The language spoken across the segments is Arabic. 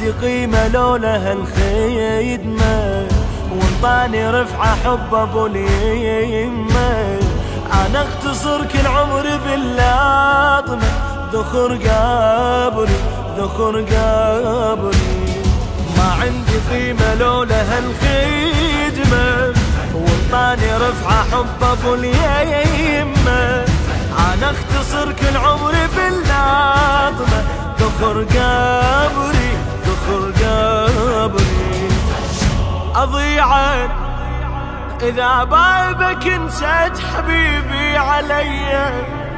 عندي قيمة لولا هالخدمة، وانطاني رفعة حب ابو اليمة. انا اختصر كل عمري باللاطمة، ذخر قبري ذخر قبري. ما عندي قيمة لولا هالخدمة، وانطاني رفعة حب ابو اليمة. انا اختصر كل عمري باللاطمة، ذخر قبري ذخر قبري. اضيعك اذا بابك نسيت حبيبي عليا،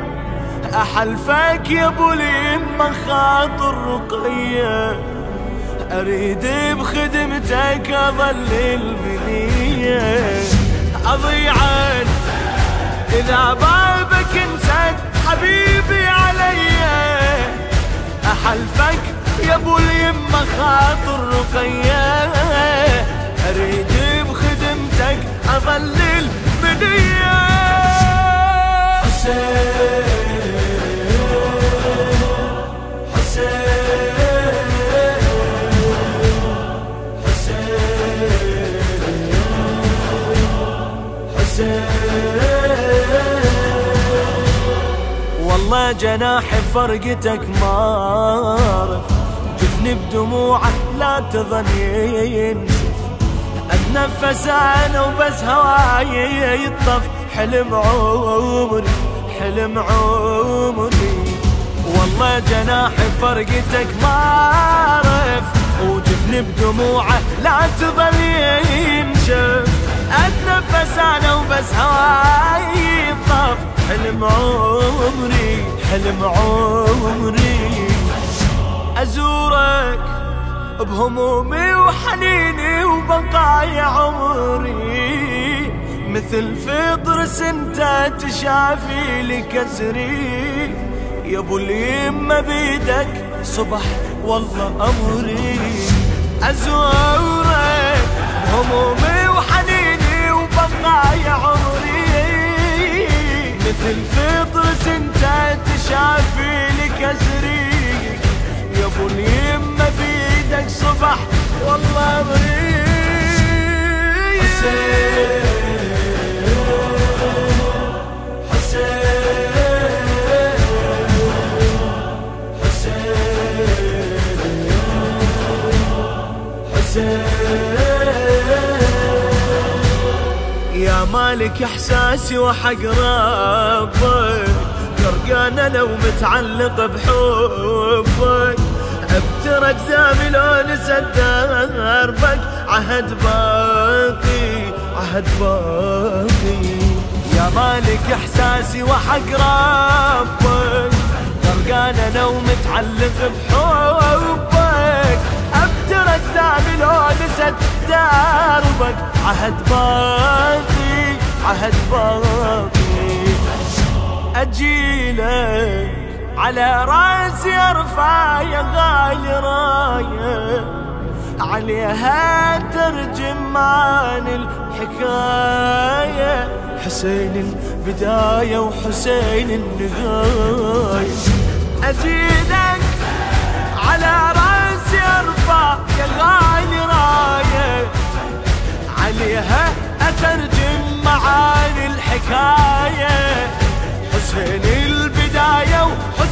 احلفك يا ابو اليمة خاطر رقية، اريد بخدمتك اظل البنية. اضيعك اذا بابك نسيت حبيبي عليا، احلفك يا ابو اليمة خاطر رقية، اريد بخدمتك اظل البنية. حسين والله جناحي فرقتك مارف، جفني بدموعه لا تظن ينشف. اتنفس انا وبس هواي يطف، حلم عمري حلم عمري. والله جناحي فرقتك مارف، وجفني بدموعه لا تظل ينشف. اتنفس انا وبس هواي يطف، حلم عمري حلم عمري. ازورك بهمومي وحنيني وبقايا عمري، مثل فطرس انت تشافي لي كسري. يا ابو اليمة بيدك صبح والله امري. ازورك بهمومي وحنيني وبقايا عمري، مثل فطرس انت تشافي لي كسري. يا ابو اليمة بيدك صبح والله امري. حسين يا مالك احساسي وحق ربك، غرقانه لو متعلق بحبك. ابتر اجزامي لو نسيت دربك، عهد باقي عهد باقي. يا مالك احساسي وحق ربك، غرقانه لو متعلق بحبك. ابتر اجزامي لو نسيت دربك، عهد باقي عهد باقي. اجيلك على راسي ارفع يا غالي رايه، عليها ترجم معاني الحكايه. حسين البدايه وحسين النهايه. اجيلك على راسي ارفع يا غالي رايه، عليها اترجم معاني الحكايه. حسين البدايه